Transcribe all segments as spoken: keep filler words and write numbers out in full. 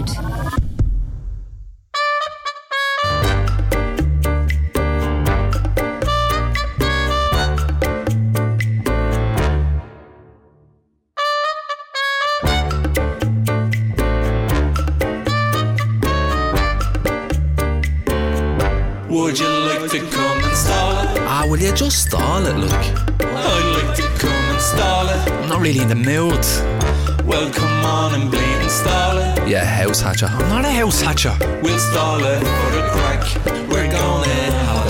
Attitude. Would you like to come and stall it? Ah, will you just stall it, look? I'd like to come and stall it. I'm not really in the mood. Well, come on and bleed and stall it. Yeah, house hatcher. I'm not a house hatcher. We'll stall it for the crack. We're gonna have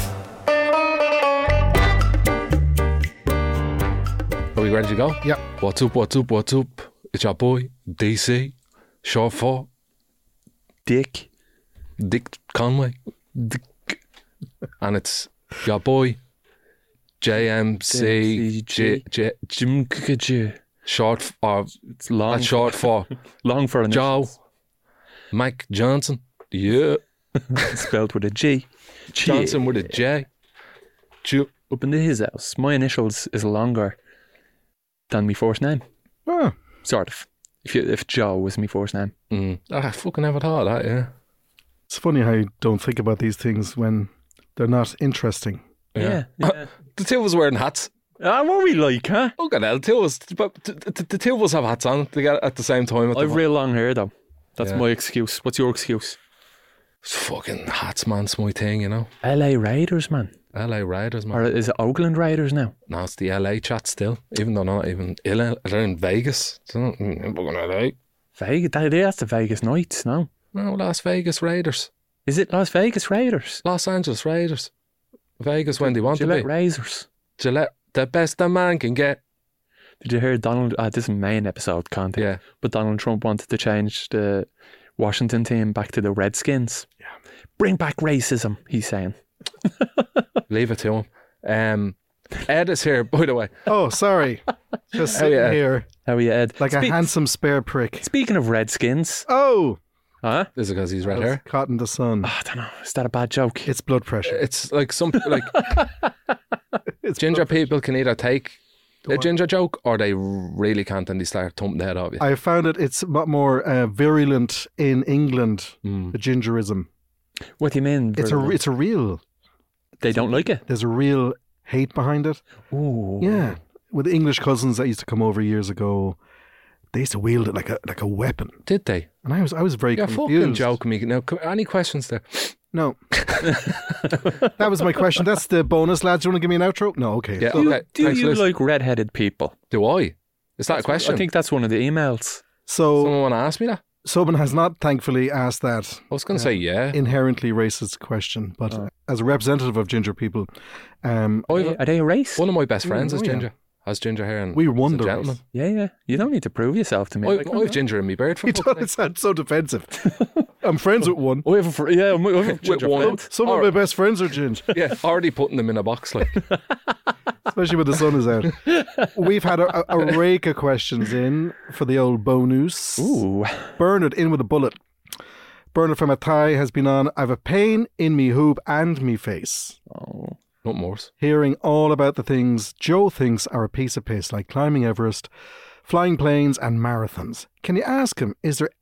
a laugh. Are we ready to go? Yep. What's up, what's up, what's up? It's your boy, D C, short for Dick. Dick Conway. Dick. And it's your boy, J M C J J Jim J. short f- or It's long. that's short for long for an Joe Mike Johnson. Yeah. spelled with a G. Johnson with a J. Ju- Up into his house. My initials is longer than my first name. Oh, Sort of. If you, if Joe was my first name. Mm. I fucking never thought of that, yeah. it's funny how you don't think about these things when they're not interesting. Yeah. yeah. The two of us wearing hats. Ah, what we like, huh? Look at that. The two of us, but the, the, the two of us have hats on together at the same time. At the I've real long hair though. That's Yeah. my excuse. What's your excuse? It's fucking hats, man. It's my thing, you know. L A Raiders, man. L A Raiders, man. Or is it Oakland Raiders now? No, it's the L A chat still, even though they're not even ill. They're in Vegas. It's not in fucking L A. Vegas. That, that's the Vegas Knights, no? No, Las Vegas Raiders. Is it Las Vegas Raiders? Los Angeles Raiders. Vegas when they want Gillette to be. Razors. Gillette, the best a man can get. Did you hear Donald? Uh, this is main episode content. Yeah. But Donald Trump wanted to change the Washington team back to the Redskins. Yeah. Bring back racism, he's saying. Leave it to him. Um, Ed is here, by the way. Oh, sorry. Just sitting yeah. here How are you, Ed? like a Spe- handsome spare prick. Speaking of Redskins, Oh, huh? Is it because he's red hair? caught in the sun. Oh, I don't know. Is that a bad joke? It's blood pressure. It's like some like It's ginger blood pressure. people can either take a on. ginger joke or they really can't and they start thumping the head off you. I found it. It's a lot more uh, virulent in England. Mm. The gingerism. What do you mean? It's a. It's a real. They don't like it. There's a real hate behind it. Ooh. Yeah, with English cousins that used to come over years ago, they used to wield it like a like a weapon, Did they? and I was I was very You're confused. fucking joking me. Now, co- any questions there? No, that was my question. That's the bonus, lads. Do you want to give me an outro? No, okay. Yeah, So- okay. Do Thanks, you Liz. like red-headed people? Do I? Is that a question? I think that's one of the emails. So Someone want to ask me that? someone has not thankfully asked that I was going to say yeah. inherently racist question, but Oh. as a representative of ginger people, um, I've- Are they, are they a race? One of my best friends Oh, is yeah. ginger. Has ginger hair and we is a wonder. gentleman. Yeah, yeah. You don't need to prove yourself to me. I, Like, I have ginger in my beard. For You fuck's don't sake. sound so defensive. I'm friends with one. I have a fr- yeah, I'm- I have a ginger one. friend. Some Or- of my best friends are ginger, Yeah, already putting them in a box like. especially when the sun is out. We've had a, a, a rake of questions in for the old bonus. Ooh. Bernard in with a bullet. Bernard from a thigh has been on. I've a pain in me hoob and me face. Oh. Not more. Hearing all about the things Joe thinks are a piece of piss, like climbing Everest, flying planes, and marathons. Can you ask him, is there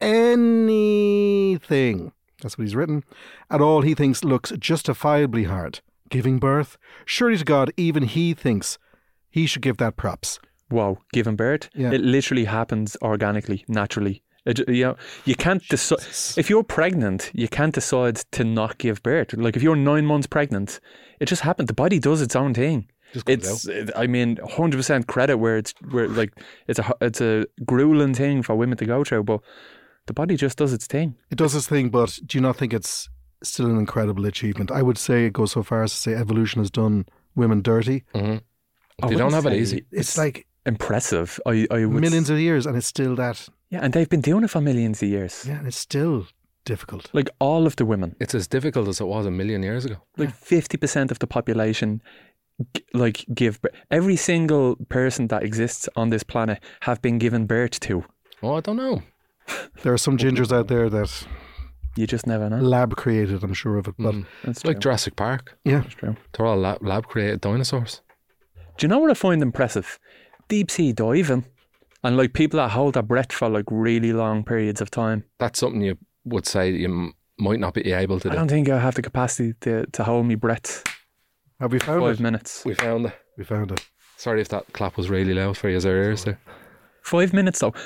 anything, that's what he's written, at all he thinks looks justifiably hard? Giving birth? Surely to God, even he thinks he should give that props. Whoa, giving birth? Yeah. It literally happens organically, naturally. It, ju- you know, you can't decide. If you're pregnant, you can't decide to not give birth. Like if you're nine months pregnant, it just happened. The body does its own thing. Just comes It's, it, I mean, one hundred percent credit where it's where like it's a it's a grueling thing for women to go through, but the body just does its thing. It does its thing, but do you not think it's still an incredible achievement? I would say it goes so far as to say evolution has done women dirty. Mm-hmm. I They don't wouldn't have it say easy. It's like impressive. I, I would millions of years, and it's still that. yeah, and they've been doing it for millions of years. Yeah, and it's still difficult. Like all of the women, It's as difficult as it was a million years ago. like fifty percent of the population, g- like give birth. Every single person that exists on this planet have been given birth to. Oh, I don't know. There are some gingers out there that You just never know. lab created, I'm sure of it. But Mm. That's It's like true. Jurassic Park. yeah, That's true. They're all lab, lab created dinosaurs. Do you know what I find impressive? Deep sea diving. And like people that hold their breath for like really long periods of time. That's something you would say you m- might not be able to I do. don't think I have the capacity to, to hold my breath Have we found five it? minutes. We found it. We found it. Sorry if that clap was really loud for your ears there. Five minutes though.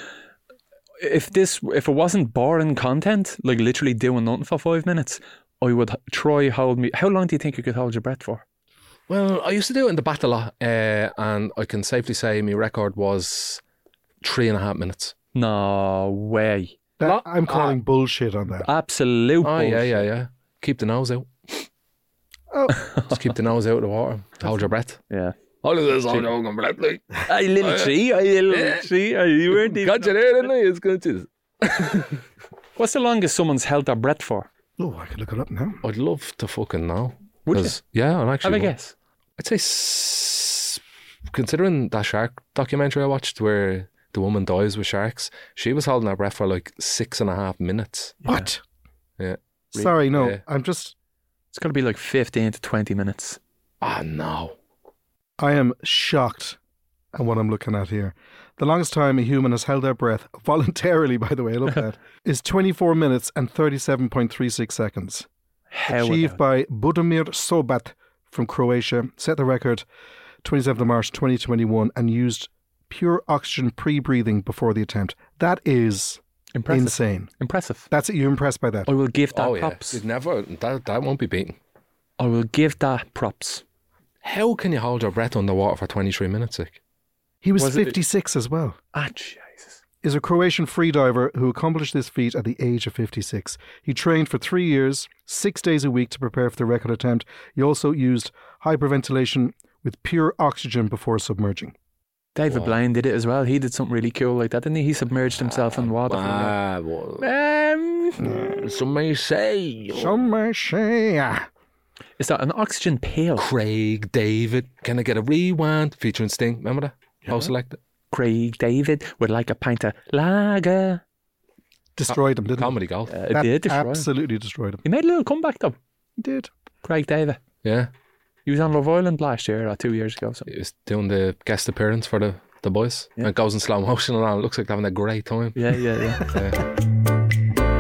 If this, if it wasn't boring content, like literally doing nothing for five minutes, I would h- try hold me. How long do you think you could hold your breath for? Well, I used to do it in the bat a lot, uh, and I can safely say my record was three and a half minutes. No way. That, Not- I'm calling bullshit on that. Absolute Oh, yeah, bullshit. yeah, yeah. Keep the nose out. Oh. Just keep the nose out of the water. Hold your breath. Yeah. Hold this hold your breath, like. I little tree, I little Yeah. tree. I, you weren't even. Got you there, didn't I? It's good to. What's the longest someone's held their breath for? Oh, I could look it up now. I'd love to fucking know. Would you? 'Cause- Yeah, I'd Have actually. a would. guess. I'd say, s- considering that shark documentary I watched where the woman dies with sharks, she was holding her breath for like six and a half minutes. What? Yeah. Sorry, no. Yeah. I'm just. It's got to be like fifteen to twenty minutes. Ah, no. I am shocked at what I'm looking at here. The longest time a human has held their breath, voluntarily, by the way, I love that, is twenty-four minutes and thirty-seven point three six seconds. How Achieved by Budimir Sobat from Croatia, set the record twenty-seventh of March twenty twenty-one and used pure oxygen pre-breathing before the attempt. That is Impressive. insane. Impressive. That's it. You're impressed by that? I will give that Oh, yeah. props. You'd never, that, that won't be beaten. I will give that props. How can you hold your breath underwater for twenty-three minutes? Like? He was, Was it- fifty-six as well. Ah, Jesus. Is a Croatian freediver who accomplished this feat at the age of fifty-six. He trained for three years, six days a week to prepare for the record attempt. He also used hyperventilation with pure oxygen before submerging. David Wow. Blaine did it as well. He did something really cool like that, didn't he? He submerged himself in water. for Ah, well, that. Um, some may say. Some may say. ah. is that an oxygen pail? Craig David, can I get a rewind? Featuring Sting, remember that? Post selected. Craig David would like a pint of lager. Destroyed him, didn't Comedy gold. Uh, he? That did destroy him. absolutely destroyed him. He made a little comeback though. He did. Craig David. Yeah. He was on Love Island last year or two years ago. So. He was doing the guest appearance for the, the boys. Yeah. And it goes in slow motion and all. It looks like they're having a great time. Yeah, yeah, yeah. Yeah.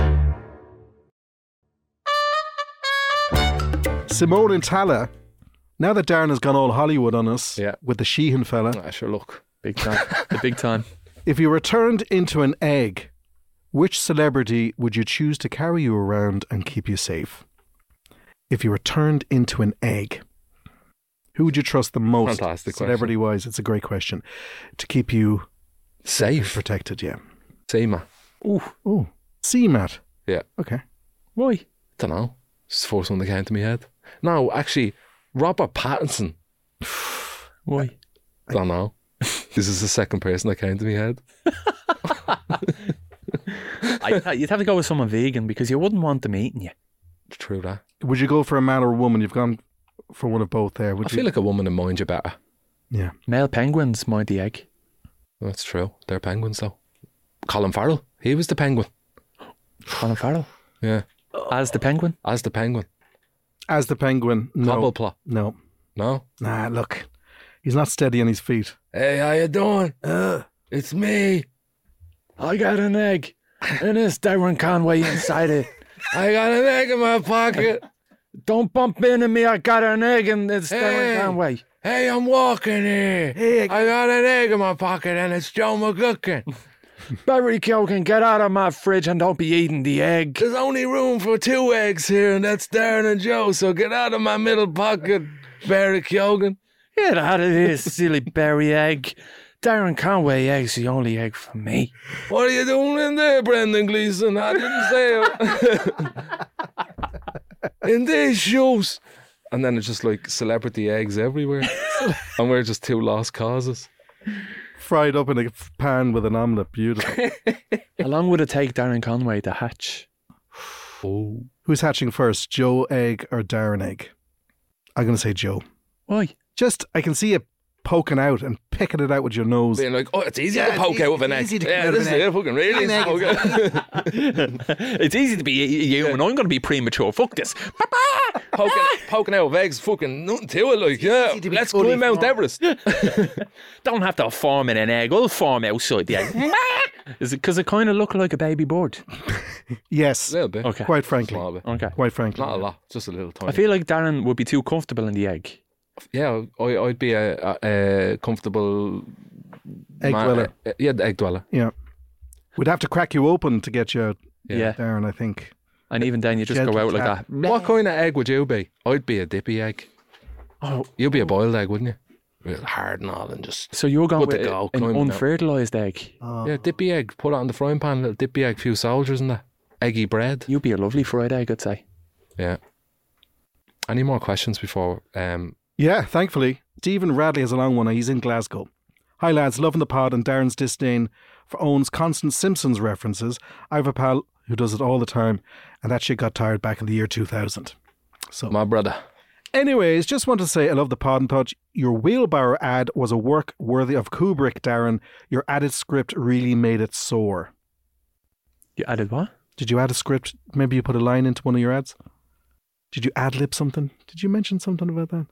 Simone and Tala. Now that Darren has gone all Hollywood on us Yeah. with the Sheehan fella, Ah, sure, look. Big time. The big time. if you were turned into an egg, which celebrity would you choose to carry you around and keep you safe? If you were turned into an egg, who would you trust the most? Fantastic question. Celebrity wise, it's a great question. To keep you Safe. protected, yeah. Same. Ooh, Oh, C Matt. Yeah. Okay. why? Don't know. Just the first one that came to my head. No, actually, Robert Pattinson. Why? Don't know. This is the second person that came to my head. I, you'd have to go with someone vegan because you wouldn't want them eating you. True that. Would you go for a man or a woman? You've gone for one of both there. Would I you? feel like a woman would mind you better. yeah. Male penguins mind the egg. That's true. They're penguins, though. Colin Farrell. He was the penguin. Colin Farrell. Yeah. As the penguin. As the penguin. As the penguin, no. Cobblepot. No. No? Nah, look. He's not steady on his feet. Hey, how you doing? Uh, it's me. I got an egg. And it's Darren Conway inside it. I got an egg in my pocket. Don't bump into me. I got an egg and it's Hey. Darren Conway. Hey, I'm walking here. Hey, I got an egg in my pocket and it's Joe McGuckin. Barry Keoghan, get out of my fridge and don't be eating the egg. There's only room for two eggs here, and that's Darren and Joe, so get out of my middle pocket, Barry Keoghan. Get out of here, silly berry egg. Darren Conway egg's the only egg for me. What are you doing in there, Brendan Gleeson? I didn't say it. In these shoes. And then it's just like celebrity eggs everywhere. And we're just two lost causes. fried up in a pan with an omelette. Beautiful. How long would it take Darren Conway to hatch? Oh. Who's hatching first, Joe egg or Darren egg? I'm going to say Joe. Why? Just, I can see it poking out and picking it out with your nose. Being like, oh, it's easy Yeah, to poke it's out with an egg. easy to Yeah, come out this of is an it. Fucking really easy to poke out. It's easy to be human. I'm going to be premature. Fuck this. Papa! poking, poking out of eggs, fucking nothing to it. Like, yeah, easy to be let's fully climb Mount formed. Everest. Don't have to form in an egg. I'll form outside the egg. Is it because it kind of look like a baby bird? Yes, A little bit. Okay. quite frankly. Small bit. Okay. Quite frankly. Not a lot, just a little tiny. I feel like Darren would be too comfortable in the egg. yeah, I, I'd be a, a, a comfortable Egg ma- dweller. uh, yeah, the egg dweller. Yeah. We'd have to crack you open to get you out, Yeah. Darren, I think. And even then, you just Gentle go out like tap. that. What kind of egg would you be? I'd be a dippy egg. Oh, You'd be a boiled egg, wouldn't you? Real hard and all, and just so you're going Good with to go, an climbing out. unfertilized egg. Oh. yeah, dippy egg. Put it on the frying pan, little dippy egg, few soldiers in that eggy bread. You'd be a lovely fried egg, I'd say. Yeah. Any more questions before? Um, Yeah, thankfully. Stephen Radley has a long one. He's in Glasgow. Hi lads, loving the pod and Darren's disdain for Owen's constant Simpsons references. I have a pal who does it all the time, and that shit got tired back in the year two thousand. So, my brother. anyways, just want to say I love the pod and thought your wheelbarrow ad was a work worthy of Kubrick, Darren. Your added script really made it soar. You added what? Did you add a script? Maybe you put a line into one of your ads? Did you ad-lib something? Did you mention something about that?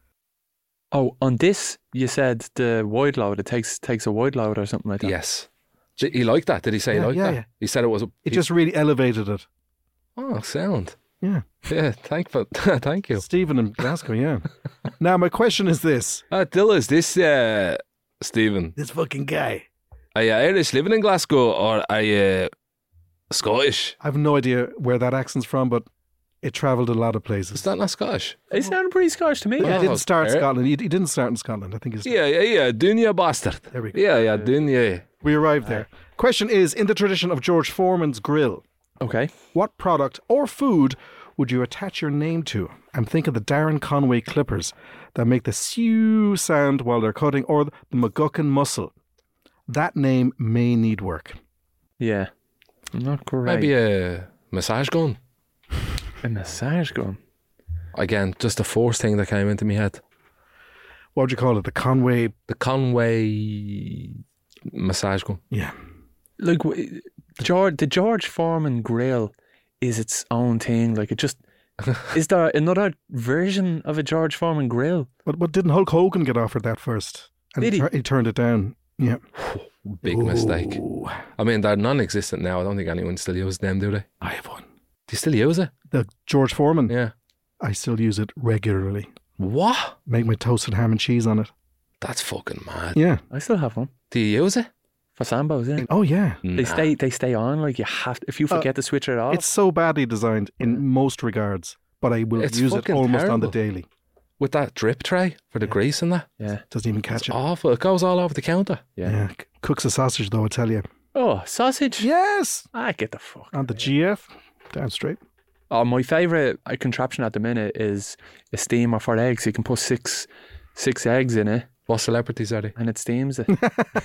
Oh, on this, you said the wide load, it takes takes a wide load or something like that. Yes. Did he like that? Did he say Yeah, he liked yeah, that? yeah. He said it was a. It just really elevated it. Oh, sound. Yeah. Yeah, thankful. Thank you. Stephen in Glasgow, yeah. Now, my question is this. Uh, Dilla, is this uh, Stephen? This fucking guy. Are you Irish living in Glasgow or are you Scottish? I have no idea where that accent's from, but it travelled a lot of places. Is that not Scottish? It sounded pretty Scottish to me. But Yeah. he didn't start Oh, Scotland. He, he didn't start in Scotland. I think he's. Yeah, yeah, yeah. Dunya bastard. There we go. Yeah, yeah, Dunya. We arrived there. Question is, in the tradition of George Foreman's grill, Okay. what product or food would you attach your name to? I'm thinking the Darren Conway clippers that make the sew sound while they're cutting, or the McGuckin mussel. That name may need work. Yeah. Not great. Maybe a massage gun. a massage gun. Again, just the first thing that came into my head. What would you call it? The Conway. The Conway massage gun. Yeah. Like, w- George, the George Foreman grill is its own thing. Like, it just. Is there another version of a George Foreman grill? But, but didn't Hulk Hogan get offered that first? And Did he? tur- he turned it down. Yeah. Big mistake. Ooh. I mean, they're non-existent now. I don't think anyone still uses them, do they? I have one. Do you still use it? The George Foreman. Yeah. I still use it regularly. What? Make my toasted ham and cheese on it. That's fucking mad. Yeah. I still have one. Do you use it? For Sambos, yeah. Oh, yeah. They Nah. stay they stay on, like you have to, if you forget to switch it off. It's so badly designed in most regards, but I will It's use it fucking almost on the terrible. daily. With that drip tray for the grease and that. yeah. Doesn't even catch It's it. awful. It goes all over the counter. Yeah. Yeah. c- Cooks a sausage, though, I tell you. Oh, sausage? Yes. Ah, get the fuck. On the G F. Down straight. Oh, my favourite uh, contraption at the minute is a steamer for eggs. You can put six six eggs in it What celebrities are they? and it steams it.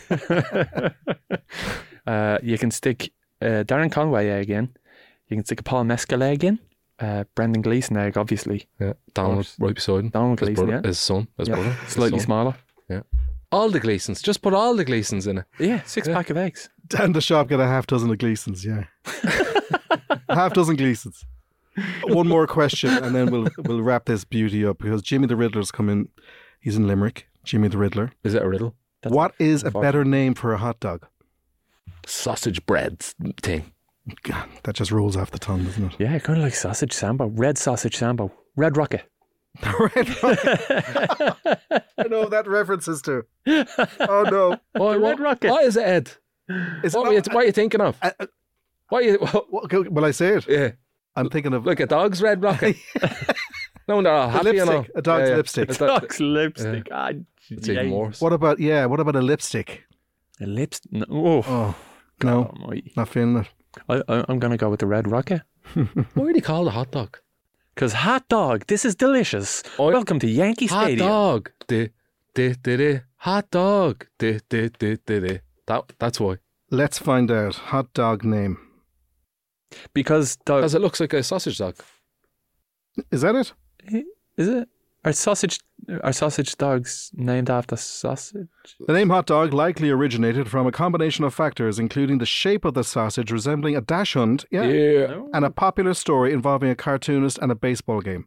uh, you can stick uh, Darren Conway egg in. You can stick a Paul Mescal egg in. Uh, Brendan Gleeson egg, obviously. Yeah. Donald course. right beside him. Donald his Gleeson, brother, yeah. his son, his Yeah, brother, his Slightly son. smaller. All the Gleasons. Just put all the Gleasons in it. Yeah, six Yeah. pack of eggs. Down the shop, get a half dozen of Gleasons, yeah. a half dozen Gleasons. One more question, and then we'll we'll wrap this beauty up, because Jimmy the Riddler's come in. He's in Limerick. Jimmy the Riddler. Is it a riddle? That's What is a unfortunate. better name for a hot dog? Sausage bread thing. God, that just rolls off the tongue, doesn't it? Yeah, kind of like sausage sambo. Red sausage sambo. Red rocket. Red Rocket. I know that references to. Oh no! Why, Red what, Rocket. What is it, Ed? Is What, were you, what are you thinking of? Uh, uh, What are you, what, what, okay, will I say it? yeah. I'm thinking of Like a dog's red rocket. No, they're all A happy, you know. lipstick, a dog's lipstick. A dog- Dog's lipstick. Ah, It's even yay. worse. what about yeah? What about a lipstick? A lipstick. No. Oh, Oh no, almighty. not feeling it. I, I, I'm going to go with the red rocket. Why are they called a hot dog? Because hot dog, this is delicious. Oh, Welcome to Yankee Hot Stadium. dog. De, de, de, de. Hot dog. De, de, de, de, de. That, that's why. Let's find out. Hot dog name. Because dog, Because it looks like a sausage dog. Is that it? is it? Are sausage are sausage dogs named after sausage? The name hot dog likely originated from a combination of factors, including the shape of the sausage resembling a dachshund, yeah, Yeah. No. and a popular story involving a cartoonist and a baseball game.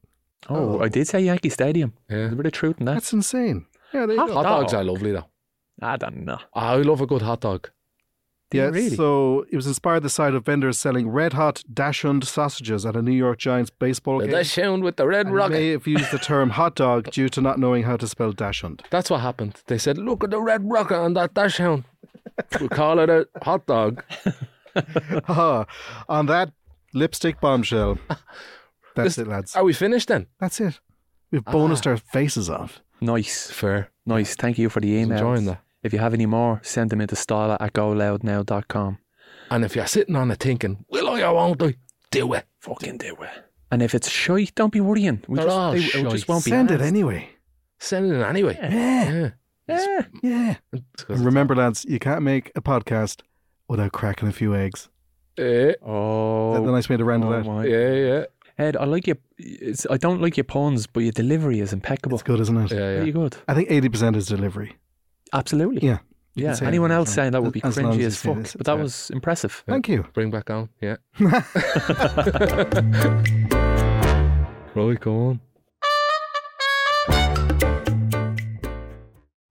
Oh, I did say Yankee Stadium. Yeah. There's a bit of truth in that. That's insane. Yeah, there you Hot go. Hot dog. dogs are lovely though. I don't know. I love a good hot dog. Yeah, really? so it was inspired the sight of vendors selling red hot Dachshund sausages at a New York Giants baseball game. That sound with the red And he rocket. may have used the term hot dog due to not knowing how to spell Dachshund. That's what happened. They said, look at the red rocket on that dash hound. We call it a hot dog. Haha. On that lipstick bombshell. That's This- it, lads. Are we finished then? That's it. We've bonused our faces off. Nice. Fair. Nice. Thank you for the emails. Enjoying that. If you have any more, send them into stala at go loud now dot com. And if you're sitting on it thinking, will I or won't I? Do it. Fucking do it. And if it's shite, don't be worrying. We They're just, all they- it shite. just won't be Send it asked. anyway. Send it in anyway. Yeah. Yeah. Yeah. Yeah. Because And remember, lads, you can't make a podcast without cracking a few eggs. Yeah, Oh. That's a nice way to round it oh out. my. yeah, yeah. Ed, I like your. It's, I don't like your puns, but your delivery is impeccable. It's good, isn't it? Yeah, Very yeah. good. I think eighty percent is delivery. Absolutely. Yeah. Yeah. can say Anyone that, else so- saying that would be as long as cringy you as say fuck. this, But that yeah. was impressive. Thank you. Bring back on. Yeah. Right, go on.